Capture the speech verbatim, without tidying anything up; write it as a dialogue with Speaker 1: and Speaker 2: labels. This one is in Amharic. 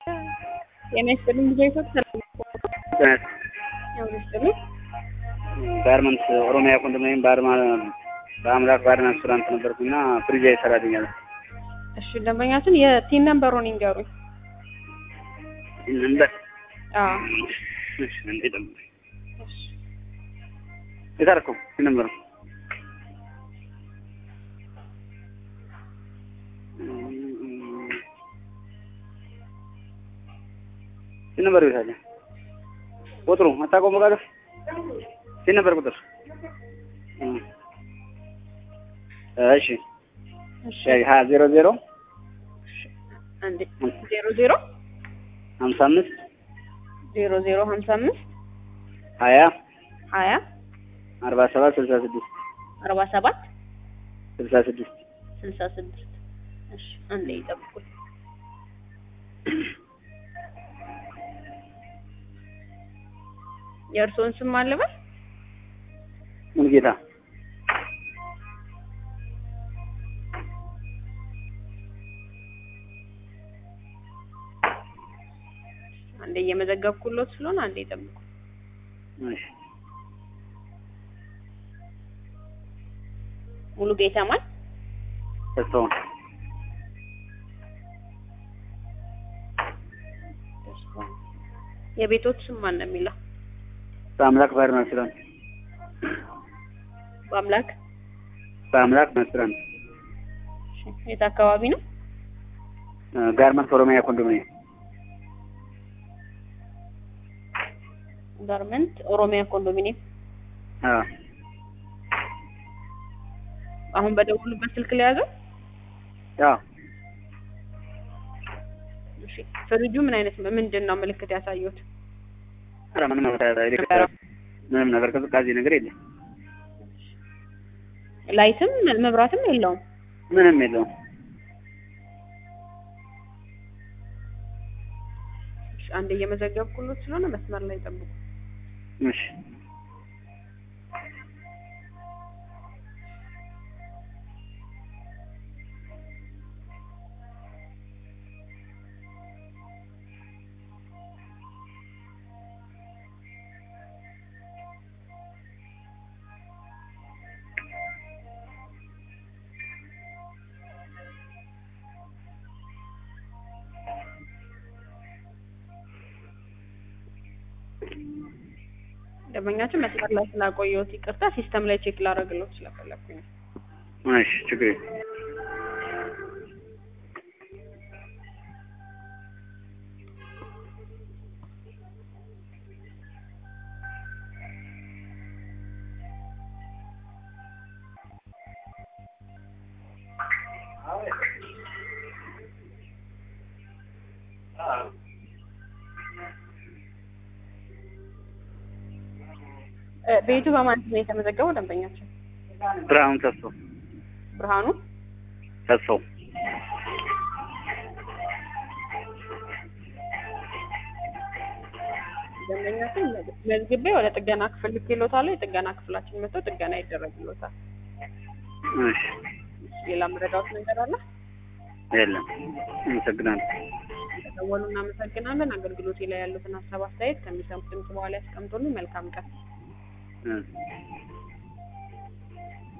Speaker 1: የኔስጥልኝ ልጅቶች
Speaker 2: ተነስ
Speaker 1: ያው ልጅጥልኝ
Speaker 2: ጋርመንት ኦሮሚያ ኮንዶሚኒየም ባርማ በአምላክ ባርና ሬስቶራንት ነበርኩና ፍሪጅ ይሰራልኛል።
Speaker 1: እሺ ደንበኛችን የቲን ነምበሩን ይንገሩኝ።
Speaker 2: ነምበር
Speaker 1: አዎ
Speaker 2: እሺ እንዴ ደም እሺ ይታረኩ ነምበር ነምበር ይታለ ቁጥሩ አታቆም ጋር ሲን ነበር ቁጥር እሺ እሺ ዜሮ ዜሮ
Speaker 1: አንዴ ዜሮ ዜሮ
Speaker 2: ሃምሳ አምስት
Speaker 1: ዜሮ ዜሮ ሃምሳ አምስት
Speaker 2: ሀያ
Speaker 1: ሀያ
Speaker 2: አርባ ሰባት ስልሳ ስድስት
Speaker 1: አርባ ሰባት
Speaker 2: ስልሳ ስድስት
Speaker 1: ስልሳ ስድስት እሺ አንዴ ይጠብቁኝ። የእርስዎን ስም አለበት?
Speaker 2: ሙሉጌታ
Speaker 1: አንዴ እየመዘገብኩሎት ስለሆነ አንዴ ይጠብቁ።
Speaker 2: እሺ
Speaker 1: ሙሉጌታ ማን?
Speaker 2: ተስፋው
Speaker 1: ተስፋው የቤቶት ስም ማን ነው የሚለው?
Speaker 2: በአምላክ ባርና ሬስቶራንት
Speaker 1: በአምላክ
Speaker 2: በአምላክ ሬስቶራንት
Speaker 1: የት አካባቢ ነው?
Speaker 2: ጋርመንት ኦሮሚያ ኮንዶሚኒየም
Speaker 1: ጋርመንት ኦሮሚያ ኮንዶሚኒየም።
Speaker 2: አዎ
Speaker 1: አሁን በደውሉበት ስልክ ላይ ያዘው?
Speaker 2: አዎ
Speaker 1: እሺ ፍሪጁ ምን አይነት ምንድነው ምልክት ያሳዩት?
Speaker 2: አረ ምንም ነገር ምንም ነገር ከዝቃዜ ነገር የለም።
Speaker 1: ላይትም መብራትም የለውም።
Speaker 2: ምንም የለውም።
Speaker 1: እሺ አንዴ እየመዘገብኩሎት ስለሆነ መስመር ላይ ጠብቁ።
Speaker 2: እሺ
Speaker 1: ደንበኛችን መስመር ላይ ስላቆየሁት ይቅርታ፣ ሲስተም ላይ ቼክ ላደርግሎት ስለፈለኩኝ።
Speaker 2: እሺ ችግር የለም።
Speaker 1: ቤቱ በማን ነው የተመዘገበው ደንበኛችን?
Speaker 2: ብርሃኑ ተስፋው
Speaker 1: ብርሃኑ
Speaker 2: ተስፋው
Speaker 1: ደንበኛችን መዝግቤ ወደ ጥገና ክፍል ልኬሎታለሁ። የጥገና ክፍላችን መጥቶ ጥገና ይደረግሎታል።
Speaker 2: እሺ
Speaker 1: ሌላ መረዳት ነገር አለ?
Speaker 2: የለም። አመሰግናለሁ።
Speaker 1: ተደወሉ። እናመሰግናለን። አገልግሎቴ ላይ ያሉትን ሀሳብ አስተያየት ከሚሰሙት ድምጽ በኋላ ያስቀምጡልኝ። መልካም ቀን።
Speaker 2: እህ